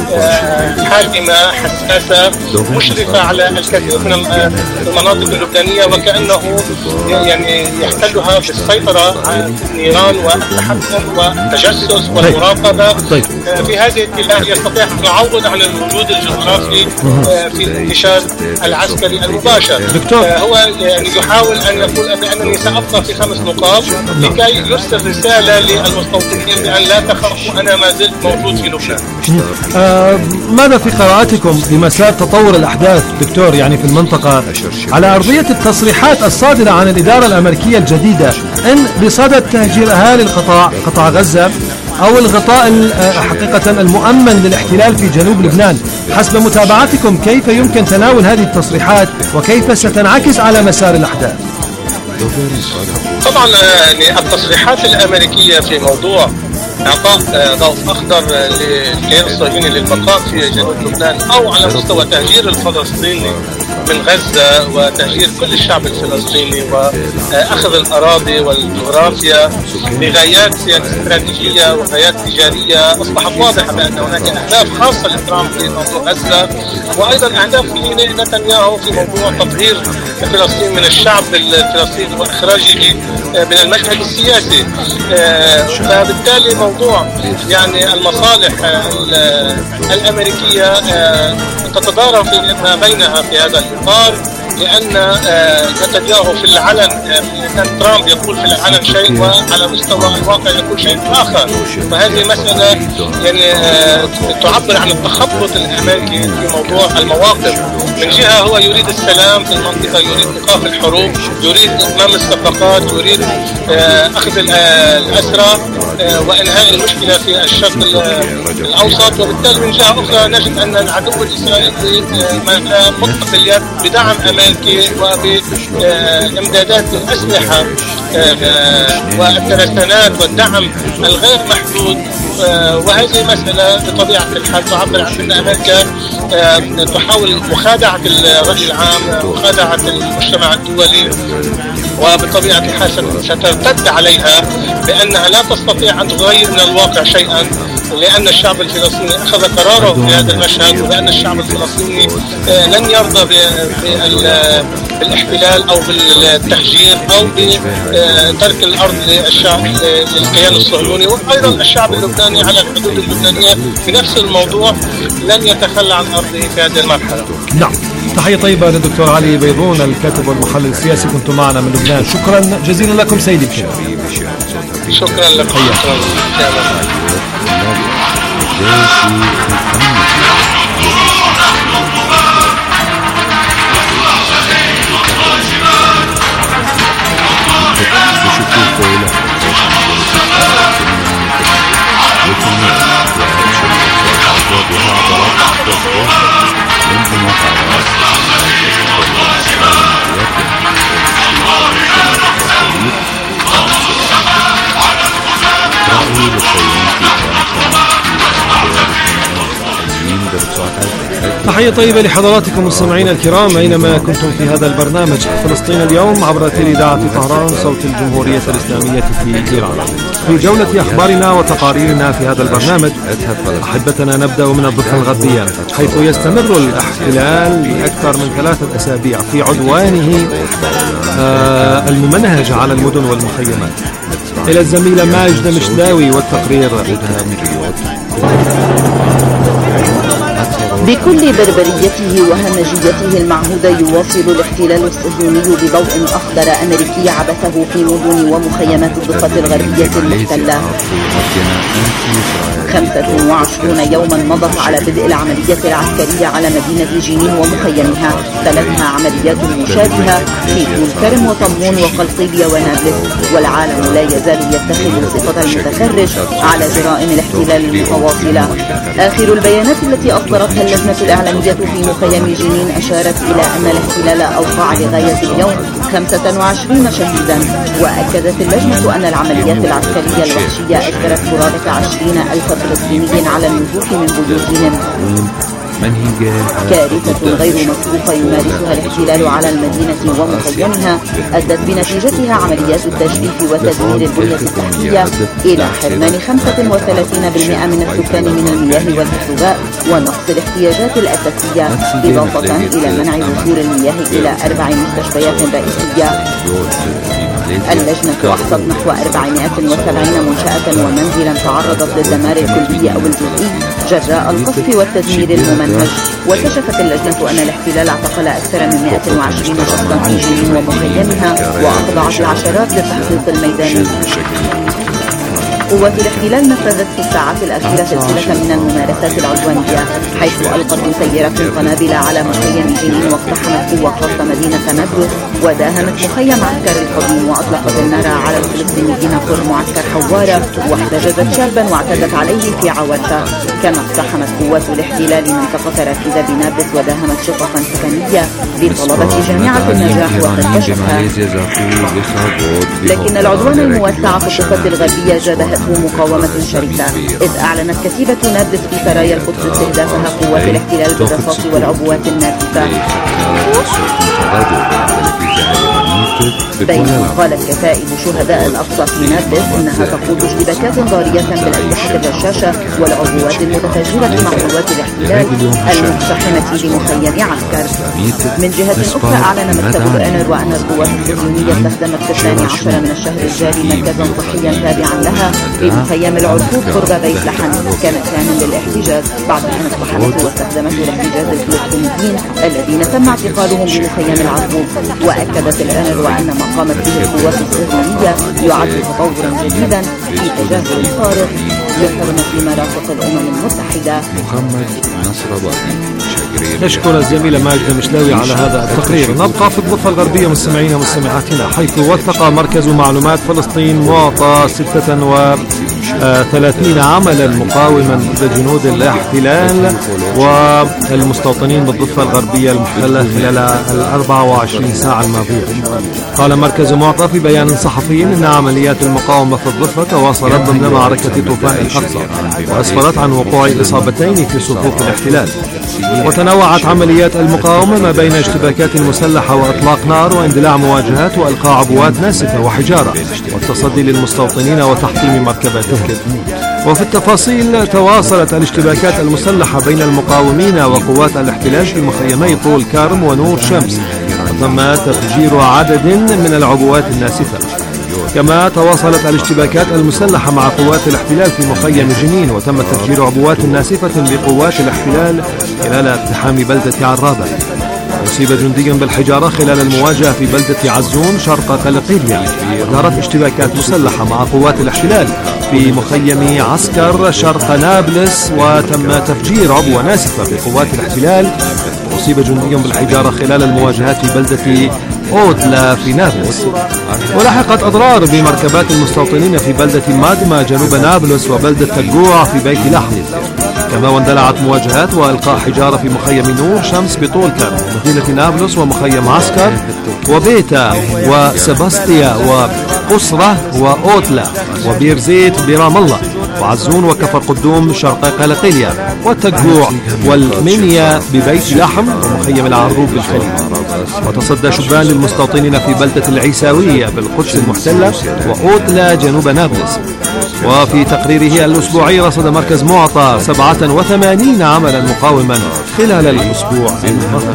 حاسمة حساسة مشرفة على الكثير من المناطق اللبنانية، وكأنه يعني يحتلها بالسيطرة على النيران والتحكم والتجسس والمراقبة. في هذه الاتجاه يستطيع أن يعوض عن الوجود الجغرافي في الانتشار العسكري المباشر. هو يعني يحاول أن يقول بأنني سأبقى في 5 نقاط لكي يرسل رسالة للمستوطنين بأن لا تخافوا، أنا ما زلت موجود في لبنان. ماذا في قراءتكم لمسار تطور الأحداث دكتور يعني في المنطقة على أرضية التصريحات الصادرة عن الإدارة الأمريكية الجديدة إن بصدد تهجير أهالي قطاع غزة أو الغطاء حقيقة المؤمن للاحتلال في جنوب لبنان؟ حسب متابعتكم كيف يمكن تناول هذه التصريحات وكيف ستنعكس على مسار الأحداث؟ طبعا التصريحات الأمريكية في موضوع إعطاء ضوء أخضر للكيان الصهيوني للبقاء في جنوب لبنان أو على مستوى تهجير الفلسطيني من غزة وتهجير كل الشعب الفلسطيني وأخذ الأراضي والجغرافيا لغايات استراتيجية وغايات تجارية أصبحت واضحة بأن هناك أهداف خاصة لترامب في موضوع غزة، وأيضا أهداف لنتنياهو في موضوع تطهير فلسطين من الشعب الفلسطيني وإخراجه من المشهد السياسي. فبالتالي موضوع يعني المصالح الأمريكية تتضارب ما بينها في هذا الإطار، لأن نتنياهو في العلن كان ترامب يقول في العلن شيء وعلى مستوى الواقع يقول شيء آخر. فهذه مسألة يعني تعبر عن التخبط الأمريكي في موضوع المواقف. من جهة هو يريد السلام في المنطقة، يريد إيقاف الحروب، يريد إتمام الصفقات، يريد أخذ الأسرى وإنهاء المشكلة في الشرق الأوسط. وبالتالي من جهة أخرى نجد أن العدو الإسرائيلي مطلق اليد بدعم أمريكي وبإمدادات الأسلحة والترسانات والدعم الغير محدود وهذه مسألة بطبيعة الحال تعبر عن أن أمريكا تحاول مخادعة الرأي العام، مخادعة المجتمع الدولي، وبطبيعة الحال سترتد عليها بأنها لا تستطيع أن تغير من الواقع شيئا، لأن الشعب الفلسطيني أخذ قراره في هذا المشهد، وبأن الشعب الفلسطيني لن يرضى بالاحتلال أو بالتهجير أو بترك الأرض للكيان الصهيوني. وأيضا الشعب اللبناني على الحدود اللبنانية في نفس الموضوع لن يتخلى عن أرضه في هذه المرحلة. نعم، تحية طيبة للدكتور علي بيضون الكاتب والمحلل السياسي، كنتم معنا من لبنان. شكرا جزيلا لكم سيدي الكريم. شكرا لكم. تحية طيبة لحضراتكم مستمعينا الكرام أينما كنتم في هذا البرنامج فلسطين اليوم عبر إذاعة طهران صوت الجمهورية الإسلامية في إيران. في جولة أخبارنا وتقاريرنا في هذا البرنامج أحبتنا نبدأ من الضفة الغربية، حيث يستمر الاحتلال لأكثر من 3 أسابيع في عدوانه الممنهج على المدن والمخيمات. إلى الزميلة ماجدة مشلاوي والتقرير. بكل بربريته وهمجيته المعهودة يواصل الاحتلال الصهيوني بضوء أخضر أمريكي عبثه في مدن ومخيمات الضفة الغربية المحتلة. 25 يوما مضت على بدء العملية العسكرية على مدينة جنين ومخيمها، تلتها عمليات مشابهة في طول كرم وطمون وقلقيلية ونابلس، والعالم لا يزال يتخذ صفة المتفرج على جرائم الاحتلال المتواصلة. آخر البيانات التي أصدرتها اللجنة الإعلامية في مخيم جنين أشارت إلى أن الاحتلال أوقع لغاية اليوم 25 شهيدا، وأكدت اللجنة أن العمليات العسكرية الوحشية أجبرت قرابة 20,000 فلسطينيين على النزوح من بيوتهم. كارثة غير مسبوقة يمارسها الاحتلال على المدينة ومخيمها أدت بنتيجتها عمليات التجفيف وتدمير البنية التحتية إلى حرمان 35% من السكان من المياه والكهرباء ونقص الاحتياجات الأساسية، إضافة إلى منع وصول المياه إلى 4 مستشفيات رئيسية. اللجنة أحصت نحو 470 منشأة ومنزلا تعرضت للدمار الكلي أو الجزئي جراء القصف والتدمير الممنهج. وكشفت اللجنة أن الاحتلال اعتقل أكثر من 120 شخصا في جنين ومخيمها وأخضعت العشرات للتحقيق الميداني. قوات الاحتلال نفذت في الساعات الأخيرة سلسلة من الممارسات العدوانية، حيث ألقت مسيرات قنابل على مخيم جنين واقتحمت قوة وسط مدينة نابلس وداهمت مخيم عسكر القديم، وأطلقت النار على الفلسطينيين قرب معسكر حوارة واحتجزت شابا واعتدت عليه في عوارة. كما اقتحمت قوات الاحتلال منطقة راكدة بنابلس وداهمت شققا سكنية لطلبة جامعة النجاح وفتشتها. لكن العدوان الموسع في الضفة الغربية جابهته مقاومة شرسة، إذ أعلنت كتيبة نابلس في سرايا القدس استهدافها قوات الاحتلال بالرصاص والعبوات النافذة. بينما قالت كتائب شهداء الأقصى في نابلس إنها تقود اشتباكات ضارية بالأسلحة الرشاشة والعبوات المتفجرة مع قوات الاحتلال المقتحمة لمخيم عسكر. من جهة أخرى أعلن مكتب الأنروا أن القوات الصهيونية استخدمت في 12 من الشهر الجاري مركزا صحيا تابعا لها في مخيم العرقوب قرب بيت لحم كمكان للاحتجاز، بعد أن اقتحمته واستخدمته لاحتجاز الفلسطينيين الذين تم اعتقالهم بمخيم العرقوب. وأكدت الأنروا أن ما قامت به القوات الصهيونية يعد تطورا جديدا في تجاهل الفارق لحرمة مرافق الأمم المتحدة. نشكر الزميلة ماجدة مشلاوي على هذا التقرير. نبقى في الضفة الغربية مستمعينا ومستمعاتنا، حيث وثق مركز معلومات فلسطين معطى 46 30 عملا مقاوما ضد جنود الاحتلال والمستوطنين بالضفة الغربية المحتلة خلال 24 ساعة الماضية. قال مركز معطى في بيان صحفي إن عمليات المقاومة في الضفة تواصلت ضمن معركة طوفان الأقصى وأسفرت عن وقوع إصابتين في صفوف الاحتلال. وتنوعت عمليات المقاومة ما بين اشتباكات مسلحة وإطلاق نار واندلاع مواجهات وإلقاء عبوات ناسفة وحجارة والتصدي للمستوطنين وتحطيم مركباتهم. وفي التفاصيل تواصلت الاشتباكات المسلحة بين المقاومين وقوات الاحتلال في مخيمي طول كارم ونور شمس، وتم تفجير عدد من العبوات الناسفة. كما تواصلت الاشتباكات المسلحة مع قوات الاحتلال في مخيم جنين، وتم تفجير عبوات ناسفة بقوات الاحتلال خلال اقتحام بلدة عرابة. أصيب جندي بالحجارة خلال المواجهة في بلدة عزون شرق قلقيلية. ودارت اشتباكات مسلحة مع قوات الاحتلال في مخيم عسكر شرق نابلس، وتم تفجير عبوة ناسفة بقوات الاحتلال. أصيب جندي بالحجارة خلال المواجهات في بلدة أوتلا في نابلس. ولحقت أضرار بمركبات المستوطنين في بلدة مادما جنوب نابلس وبلدة تجوع في بيت لحم. كما واندلعت مواجهات وإلقاء حجارة في مخيم نور شمس بطول كارم ومدينة نابلس ومخيم عسكر وبيتا وسباستيا وقصرة وأوتلا وبير زيت برام الله وعزون وكفر قدوم شرق قلقيلية والتجوع والمنيا ببيت لحم ومخيم العروب بالخليل. وتصدى شبان للمستوطنين في بلدة العيساوية بالقدس المحتلة وأوتلا جنوب نابلس. وفي تقريره الأسبوعي رصد مركز معطى 87 عملا مقاوما خلال الأسبوع الماضي.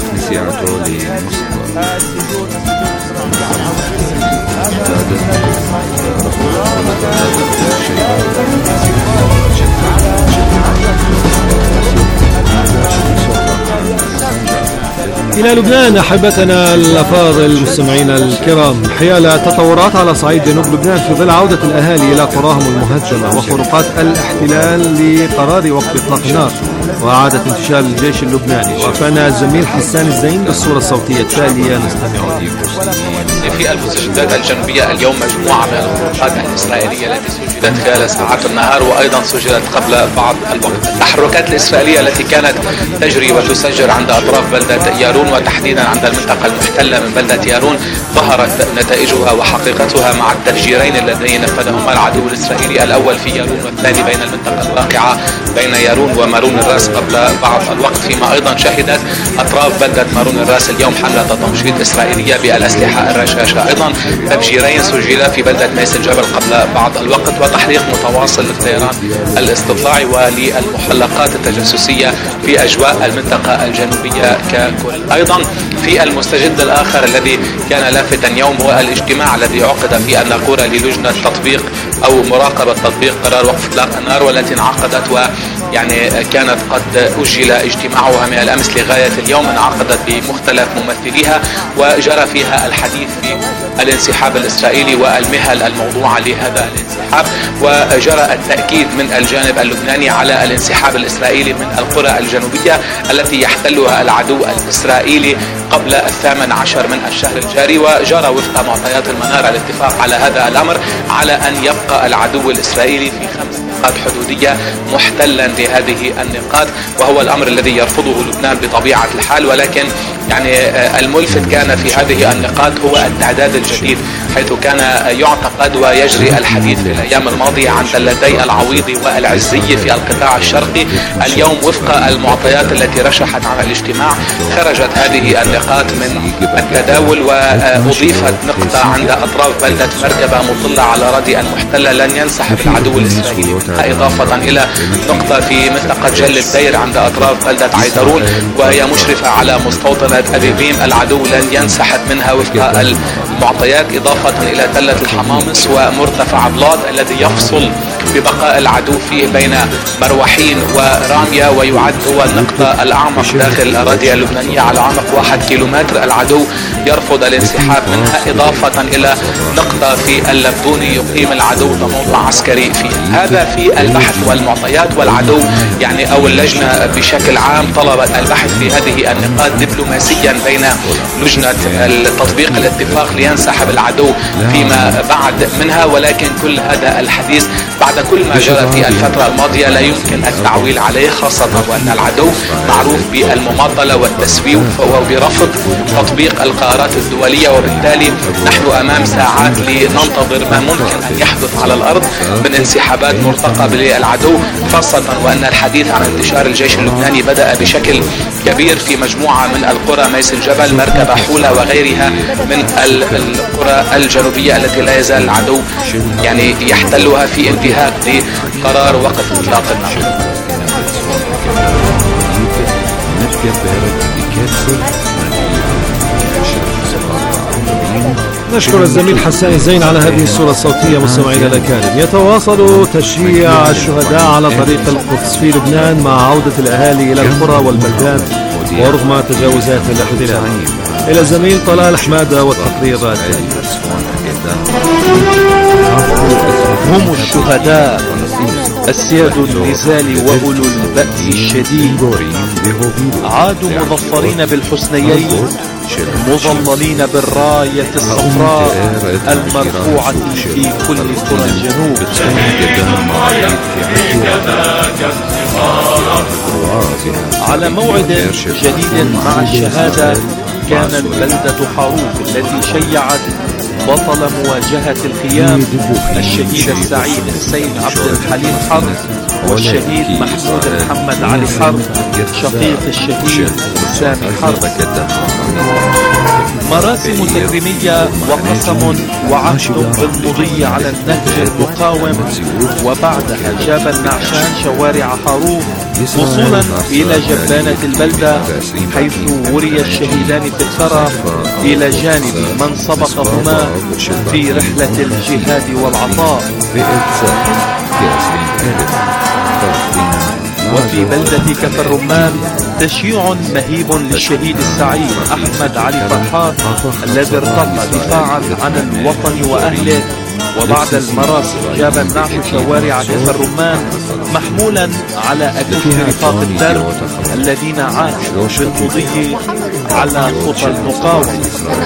إلى لبنان أحبتنا الأفاضل المستمعين الكرام، حيال تطورات على صعيد جنوب لبنان في ظل عودة الأهالي إلى قراهم المهجمة وخروقات الاحتلال لقرار وقف إطلاق النار وإعادة انتشال الجيش اللبناني. وفانا الزميل حسان الزين بالصورة الصوتية التالية نستمع. في المستشفيات الجنوبية اليوم مجموعة من الخروقات الإسرائيلية التي سجلت خلال ساعات النهار وأيضا سجلت قبل بعض الوقت. التحركات الإسرائيلية التي كانت تجري وتسجل عند أطراف بلدة يارون وتحديدا عند المنطقة المحتلة من بلدة يارون ظهرت نتائجها وحقيقتها مع التفجيرين اللذين نفذهما العدو الإسرائيلي، الأول في يارون والثاني بين المنطقة الواقعة بين يارون ومارون الراس قبل بعض الوقت، فيما أيضا شهدت أطراف بلدة مارون الراس اليوم حملة تمشيط إسرائيلية بالأسلحة الرشاشة. أيضا تفجيرين سجل في بلدة ميس الجبل قبل بعض الوقت، وتحليق متواصل للطيران الاستطلاعي وللمحلقات التجسسية في أجواء المنطقة الجنوبية ككل. أيضا في المستجد الآخر الذي كان لافتا يوم هو الاجتماع الذي عقد في الناقورة للجنة تطبيق أو مراقبة تطبيق قرار وقف إطلاق النار، والتي انعقدت ويعني كانت قد أجل اجتماعها من الأمس لغاية اليوم. انعقدت بمختلف ممثليها وجرى فيها الحديث في الانسحاب الإسرائيلي والمهل الموضوعة لهذا الانسحاب، وجرى التأكيد من الجانب اللبناني على الانسحاب الإسرائيلي من القرى الجنوبية التي يحتلها العدو الإسرائيلي قبل 18 من الشهر الجاري. وجرى وفق معطيات المنارة الاتفاق على هذا الأمر على أن يبقى العدو الإسرائيلي في 5 نقاط حدودية محتلا لهذه النقاط، وهو الأمر الذي يرفضه لبنان بطبيعة الحال. ولكن يعني الملفت كان في هذه النقاط هو التعداد الجديد، حيث كان يعتقد ويجري الحديث في الأيام الماضية عن دلتي العويضي والعزي في القطاع الشرقي. اليوم وفق المعطيات التي رشحت عن الاجتماع خرجت هذه النقاط من التداول، وأضيفت نقطة عند أطراف بلدة مركبة مطلة على أراضي المحتلة لن ينسحب العدو الإسرائيلي، إضافة إلى نقطة في منطقة جل الدير عند أطراف بلدة عيدرون وهي مشرفة على مستوطنة أبيبيم، العدو لن ينسحب منها وفق المعطيات، إضافة إلى تلة الحمامص ومرتفع بلاد الذي يفصل ببقاء العدو فيه بين مروحين ورامية، ويعد هو النقطة الأعمق داخل الأراضي اللبنانية على عمق 1 كيلومتر. العدو يرفض الانسحاب منها، إضافة إلى نقطة في اللبدوني يقيم العدو تموضع عسكري فيه. هذا في البحث والمعطيات، والعدو يعني أو اللجنة بشكل عام طلبت البحث في هذه النقاط دبلوماسيا بين لجنة تطبيق الاتفاق سينسحب العدو فيما بعد منها، ولكن كل هذا الحديث بعد كل ما جرى في الفترة الماضية لا يمكن التعويل عليه، خاصة وأن العدو معروف بالمماطلة والتسويف وبرفض تطبيق القرارات الدولية، وبالتالي نحن أمام ساعات لننتظر ما ممكن أن يحدث على الأرض من انسحابات مرتقبة للعدو، خاصة وأن الحديث عن انتشار الجيش اللبناني بدأ بشكل كبير في مجموعة من القرى، ميس الجبل، مركبة، حولة وغيرها من القرى الجنوبية التي لا يزال العدو يعني يحتلها في انتهاك لقرار وقف إطلاق النار. نشكر الزميل حسان زين على هذه الصورة الصوتية. مستمعينا الأكارم، يتواصل تشييع الشهداء على طريق القدس في لبنان مع عودة الأهالي إلى القرى والبلدات ورغم تجاوزات الاحتلال. إلى الزميل طلال حمادة والتقرير التالي. هم الشهداء أسياد النزال وأولو البأس الشديد، عادوا مظفرين بالحسنيين مظللين بالراية الصفراء المرفوعة في كل قرى الجنوب. على موعد جديد مع الشهادة كان البلدة حاروف التي شيعت بطل مواجهة الخيام الشهيد السعيد حسين عبد الحليم حرب والشهيد محمود محمد علي حرب شقيق الشهيد سامي حرب. مراسم تكريمية وقسم وعهد بالمضي على النهج المقاوم، وبعدها جاب النعشان شوارع حاروف وصولا إلى جبانة البلدة، حيث وري الشهيدان في الثرى إلى جانب من سبقهما في رحلة الجهاد والعطاء. وفي بلدة كفر الرمان تشييع مهيب للشهيد السعيد أحمد علي فرحات الذي ارتقى دفاعا عن الوطن وأهله. وبعد المراسم جاب النعش شوارع كفر الرمان محمولا على أكف رفاق الدرب الذين عاشوا بالمضي على خطى المقاومة.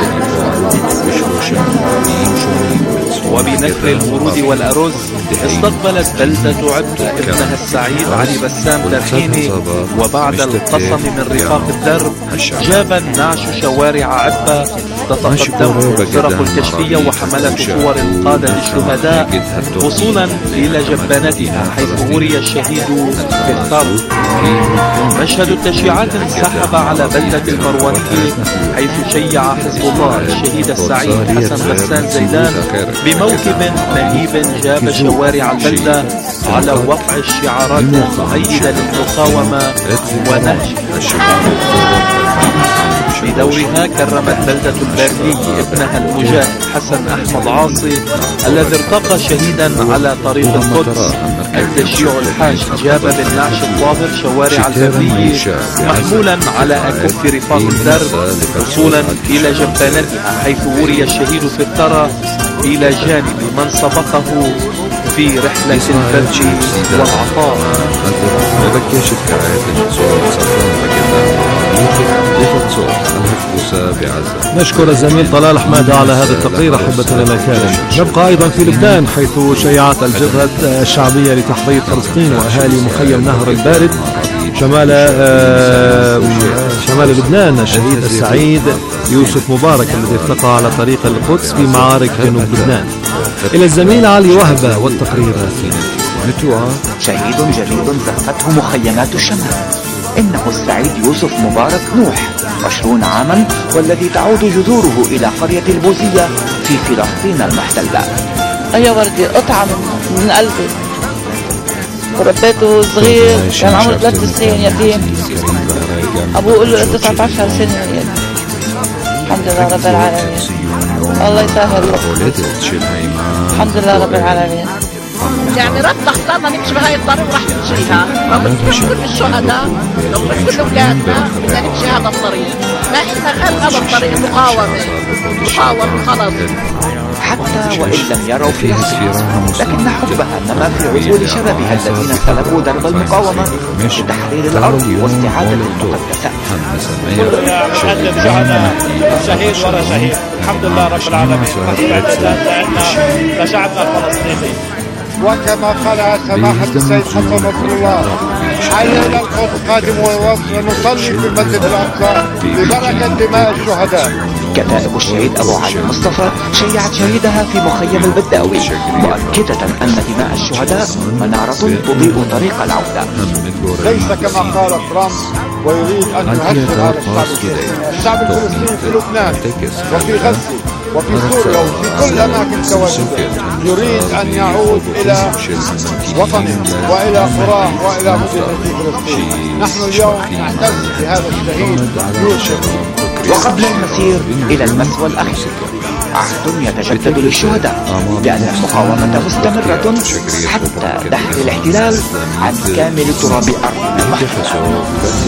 وبنكر الورود والأرز استقبلت بلدة عبدة ابنها السعيد علي بسام ترحيمي، وبعد القسم من رفاق الدرب جاب النعش شوارع عبة تتقدم الفرق الكشفية وحملة صور القادة الشهداء وصولا إلى جبانتها حيث وري الشهيد في الثرب. مشهد التشييعات انسحب على بلدة المرواني حيث شيع حزب الله الشهيد السعيد حسن بسان زيدان بموكب مهيب جاب شوارع البلدة على وقع الشعارات المؤيدة للمقاومة ونهج. بدورها كرمت بلدة البارلي ابنها المجاهد حسن أحمد عاصي الذي ارتقى شهيدا على طريق القدس. التشييع الحاج جاب بالنعش الطاهر شوارع البارلي محمولا على أكف رفاق الدرب وصولا إلى جبانتها حيث وري الشهيد في الثرى إلى جانب من سبقه في رحلة الفرج والعطاء. نشكر الزميل طلال حمادة على هذا التقرير. أحبتنا الأكارم، نبقى أيضا في لبنان حيث شيعت الجبهة الشعبية لتحرير فلسطين وأهالي مخيم نهر البارد شمال لبنان الشهيد السعيد يوسف مبارك الذي ارتقى على طريق القدس في معارك جنوب لبنان. إلى الزميل علي وهبة والتقرير. شهيد جديد زفته مخيمات الشمال، إنه السعيد يوسف مبارك نوح 20 عاما، والذي تعود جذوره إلى قرية البوزية في فلسطين المحتلة. يا وردي قطعة من قلبي، وربيته صغير كان عمره 3 سنين يتيم، أبوه له 19 سنة يعني. الحمد لله رب العالمين، الله يسهل له. الحمد لله رب العالمين. يعني ربنا اختارنا نمشي بهاي الطريق وراح نمشيها، كل الشهداء كل اولادنا بدنا نمشي هذا الطريق، ما إلنا غير هذا الطريق مقاومة خلص. حتى وإن لم يروا فلسطين، لكن حبها نما في عقول شبابها الذين سلكوا درب المقاومة لتحرير الأرض واستعادة المقدسات. شهيد ورا شهيد، الحمد لله رب العالمين، لشعبنا الفلسطيني. وكما قال سماحة السيد حسن نصر الله، حينا القدس قادم ونصلي في المسجد الأقصى ببركة دماء الشهداء. كتائب الشهيد أبو علي مصطفى شيعت شهيدها في مخيم البداوي، مؤكدة أن دماء الشهداء منارة تضيء طريق العودة. ليس كما قال ترامب ويريد أن يهزم هذا الشعب الفلسطيني في لبنان وفي غزة وفي سوريا وفي كل أماكن تواجده، يريد أن يعود إلى وطنه وإلى قراه وإلى مدينة فلسطين. نحن اليوم نعتز بهذا الشهيد يوسف. وقبل المسير إلى المسوى الأخير، عهد يتجدد للشهداء بأن المقاومة مستمرة حتى دحر الاحتلال عن كامل تراب أرضنا المحتلة.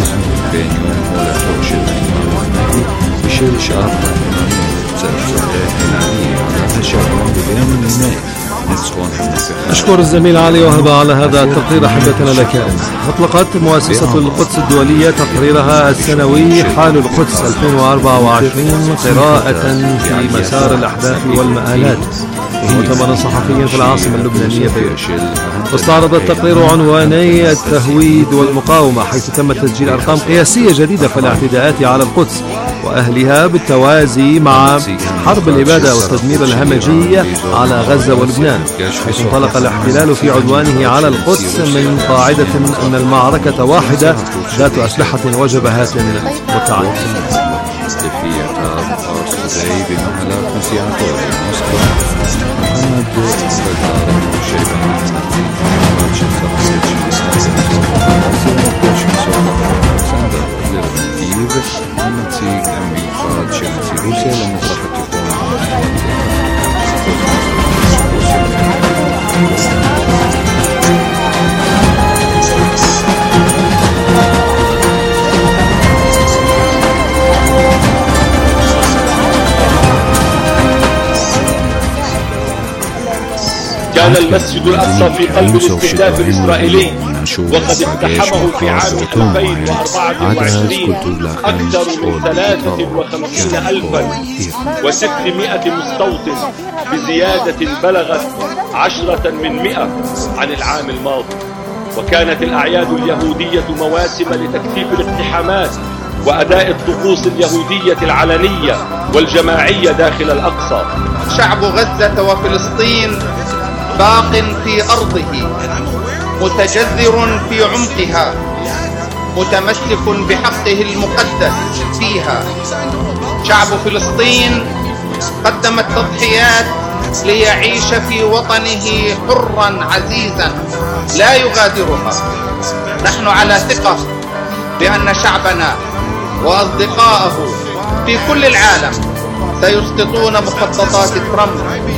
أشكر الزميل علي وهبة على هذا التقرير. أحبتنا الأكارم، أطلقت مؤسسة القدس الدولية تقريرها السنوي حال القدس 2024 قراءة في مسار الأحداث والمآلات في مؤتمر صحفي في العاصمة اللبنانية بيروت. واستعرض التقرير عنواني التهويد والمقاومة، حيث تم تسجيل أرقام قياسية جديدة في الاعتداءات على القدس وأهلها بالتوازي مع حرب الإبادة والتدمير الهمجي على غزة ولبنان، حيث انطلق الاحتلال في عدوانه على القدس من قاعدة أن المعركة واحدة ذات أسلحة وجبهات متعددة. كان المسجد الأقصى في قلب الاستهداف الإسرائيلي، وقد اقتحمه في عام 2024 أكثر من 53,600 مستوطن، بزيادة بلغت 10% عن العام الماضي. وكانت الأعياد اليهودية مواسم لتكثيف الاقتحامات وأداء الطقوس اليهودية العلنية والجماعية داخل الأقصى. شعب غزة وفلسطين باق في أرضه، متجذر في عمقها، متمسك بحقه المقدس فيها. شعب فلسطين قدم التضحيات ليعيش في وطنه حرا عزيزا لا يغادرها. نحن على ثقة بأن شعبنا وأصدقائه في كل العالم سيسقطون مخططات ترامب.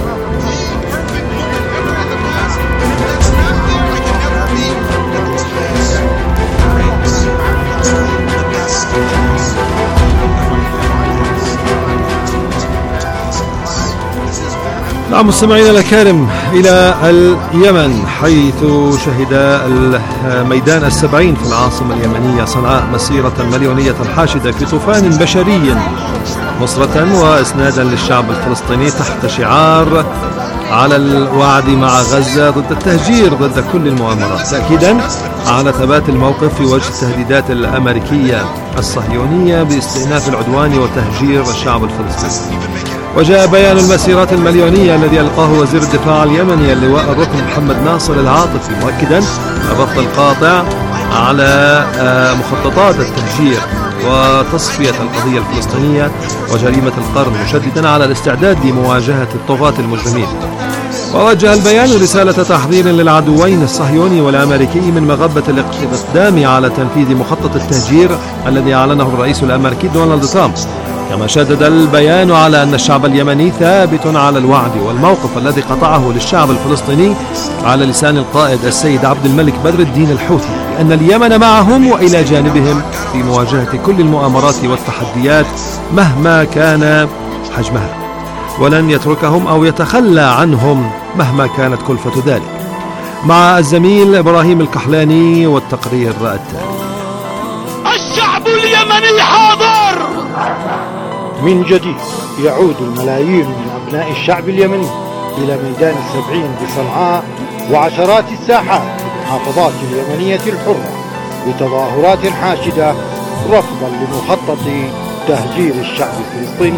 نعم مستمعينا الأكارم، إلى اليمن، حيث شهد الميدان السبعين في العاصمة اليمنية صنعاء مسيرة مليونية حاشدة في طوفان بشري، نصرة وإسنادا للشعب الفلسطيني تحت شعار على الوعد مع غزة ضد التهجير ضد كل المؤامرات، تأكيدا على ثبات الموقف في وجه التهديدات الأمريكية الصهيونية باستئناف العدوان وتهجير الشعب الفلسطيني. وجاء بيان المسيرات المليونية الذي ألقاه وزير الدفاع اليمني اللواء الركن محمد ناصر العاطفي، مؤكدا الربط القاطع على مخططات التهجير وتصفية القضية الفلسطينية وجريمة القرن، مشددا على الاستعداد لمواجهة الطغاة المجرمين. ووجه البيان رسالة تحذير للعدوين الصهيوني والأمريكي من مغبة الاقدام على تنفيذ مخطط التهجير الذي أعلنه الرئيس الأمريكي دونالد ترامب. كما شدد البيان على أن الشعب اليمني ثابت على الوعد والموقف الذي قطعه للشعب الفلسطيني على لسان القائد السيد عبد الملك بدر الدين الحوثي، بأن اليمن معهم وإلى جانبهم في مواجهة كل المؤامرات والتحديات مهما كان حجمها. ولن يتركهم أو يتخلى عنهم مهما كانت كلفة ذلك. مع الزميل إبراهيم الكحلاني والتقرير التالي. الشعب اليمني حاضر. من جديد يعود الملايين من أبناء الشعب اليمني إلى ميدان السبعين بصنعاء وعشرات الساحات في المحافظات اليمنية الحرة بتظاهرات حاشدة رفضا لمخطط تهجير الشعب الفلسطيني.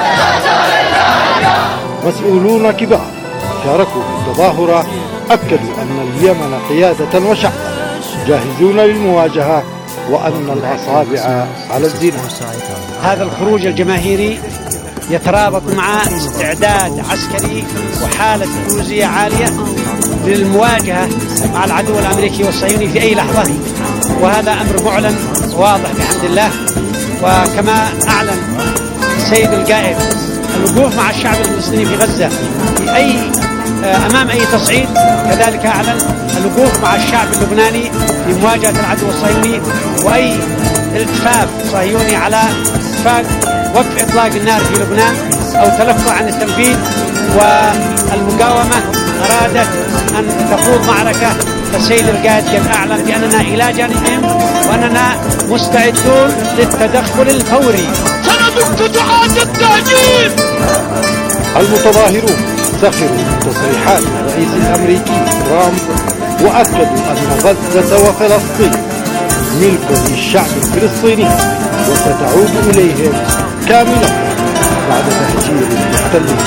مسؤولون كبار شاركوا في التظاهرة أكدوا أن اليمن قيادة وشعبا جاهزون للمواجهة وأن الأصابع على الزنا. هذا الخروج الجماهيري يترابط مع استعداد عسكري وحالة فيروزية عالية للمواجهة مع العدو الأمريكي والصهيوني في أي لحظة، وهذا أمر معلن واضح بحمد الله. وكما أعلن السيد القائد الوقوف مع الشعب الفلسطيني في غزة في أمام أي تصعيد، كذلك أعلن الوقوف مع الشعب اللبناني في مواجهة العدو الصهيوني وأي التفاف صهيوني على اتفاق وقف إطلاق النار في لبنان أو تلفظ عن التنفيذ. والمقاومة أرادت أن تخوض معركة، فالسيد القائد قد أعلن بأننا إلى جانبهم وأننا مستعدون للتدخل الفوري. سندك دعاة التهجير. المتظاهرون سخروا من تصريحات الرئيس الأمريكي ترامب وأكدوا أن غزة وفلسطين ملك للشعب الفلسطيني وستعود إليهم كاملة بعد تهجير المحتلين.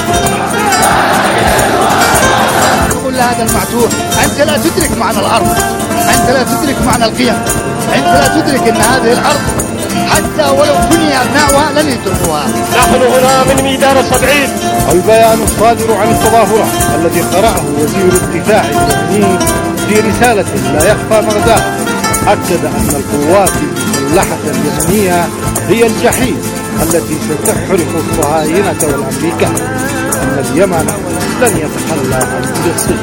يقول هذا المعتوه أنت لا تدرك معنى الأرض، أنت لا تدرك معنى القيم، أنت لا تدرك أن هذه الأرض حتى ولو بني أبناؤها لن يتركوها. نحن هنا من ميدان السبعين. البيان الصادر عن التظاهرات الذي قرأه وزير الدفاع اليمني في رسالة لا يخفى مغزاها أكد أن القوات المسلحة اليمنية هي الجحيم التي ستحرق الصهاينة والأمريكان، أن اليمن لن يتخلى عن فلسطين.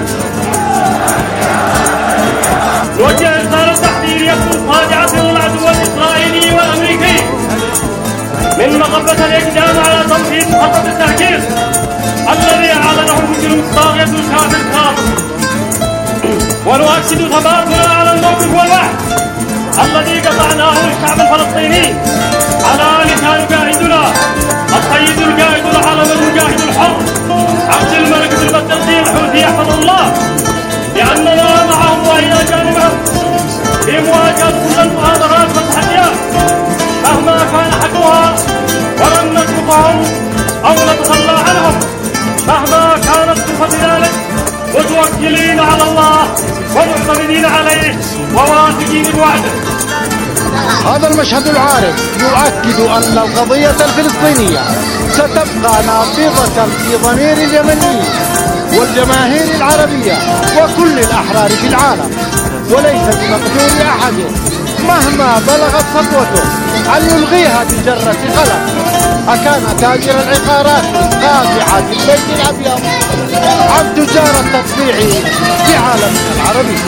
نوجه رسالة تحذير يكون خاضعة للعدو الإسرائيلي والأمريكي من مغبة الإقدام على تنفيذ خطط التهجير الذي أعلنه المجرم الطاغية الشعب الخاص. ونؤكد ثباتنا على الموقف والوعد الذي قطعناه للشعب الفلسطيني على لسان قائدنا السيد القائد العالم المجاهد الحر عبد الملك المقدسي الحوثي يحفظ الله، لأننا معهم وإلى جانبهم في مواجهة كل المؤامرات والتحديات مهما كان حجمها، ولن نتركهم أو نتخلى عنهم مهما كانت صفة ذلك، متوكلين على الله ومعتمدين عليه وواثقين بوعده. هذا المشهد العارض يؤكد أن القضية الفلسطينية ستبقى نابضة في ضمير اليمنيين والجماهير العربية وكل الأحرار في العالم، وليس بمقدور أحد مهما بلغت خطوته أن يلغيها بجرة قلم. أكان تاجر العقارات الخاضعة للبيت الأبيض عن تجار التطبيع في عالمنا العربي.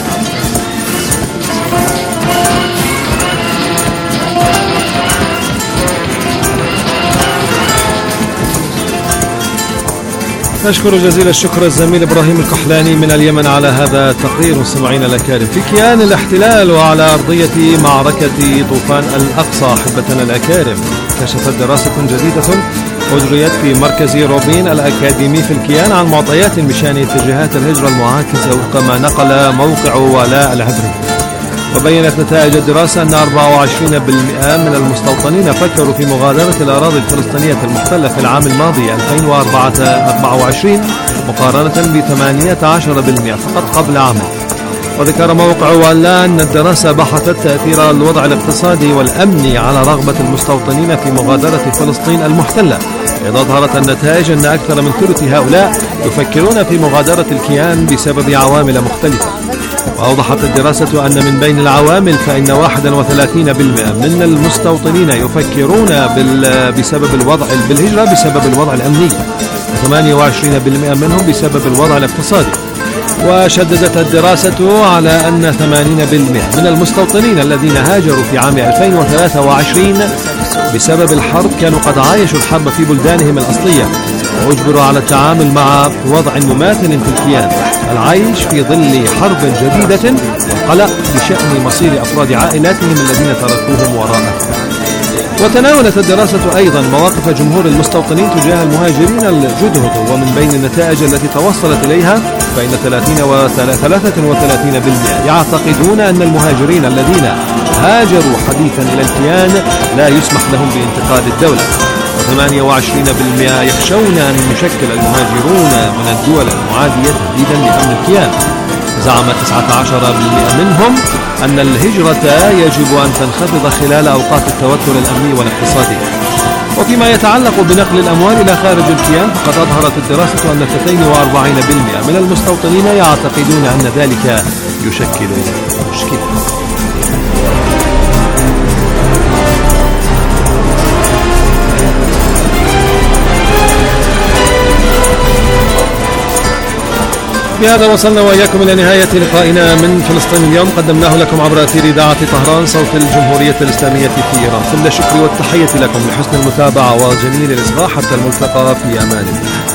نشكر جزيل الشكر الزميل إبراهيم الكحلاني من اليمن على هذا التقرير. مستمعينا الأكارم، في كيان الاحتلال وعلى أرضية معركة طوفان الأقصى أحبتنا الأكارم، كشفت دراسة جديدة أجريت في مركز روبين الأكاديمي في الكيان عن معطيات بشأن اتجاهات الهجرة المعاكسة وفق ما نقل موقع ولاء العبري. وبينت نتائج الدراسة أن 24% من المستوطنين فكروا في مغادرة الأراضي الفلسطينية المحتلة في العام الماضي 2024 مقارنة ب 18% فقط قبل عام. وذكر موقع ولاء أن الدراسة بحثت تأثير الوضع الاقتصادي والأمني على رغبة المستوطنين في مغادرة فلسطين المحتلة، إذ أظهرت النتائج أن أكثر من ثلث هؤلاء يفكرون في مغادرة الكيان بسبب عوامل مختلفة. وأوضحت الدراسة أن من بين العوامل فإن 31% من المستوطنين يفكرون بالهجرة بسبب الوضع الأمني، و28% منهم بسبب الوضع الاقتصادي. وشددت الدراسة على أن 80% من المستوطنين الذين هاجروا في عام 2023 بسبب الحرب كانوا قد عايشوا الحرب في بلدانهم الأصلية، وأجبروا على التعامل مع وضع مماثل في الكيان، العيش في ظل حرب جديدة والقلق بشأن مصير أفراد عائلاتهم الذين تركوهم وراءهم. وتناولت الدراسة أيضا مواقف جمهور المستوطنين تجاه المهاجرين الجدد، ومن بين النتائج التي توصلت إليها فإن 33% يعتقدون أن المهاجرين الذين هاجروا حديثا إلى الكيان لا يسمح لهم بانتقاد الدولة، و28% يخشون أن يشكل المهاجرون من الدول المعادية تهديدا لأمن الكيان. زعم 19% منهم أن الهجرة يجب أن تنخفض خلال أوقات التوتر الأمني والاقتصادي. وفيما يتعلق بنقل الأموال إلى خارج الكيان، فقد أظهرت الدراسة أن 42% من المستوطنين يعتقدون أن ذلك يشكل مشكلة. بهذا وصلنا وإياكم إلى نهاية لقائنا من فلسطين اليوم، قدمناه لكم عبر أثير إذاعة طهران صوت الجمهورية الإسلامية في إيران. كل الشكر والتحية لكم لحسن المتابعة وجميل الإصغاء، حتى الملتقى في أمان الله.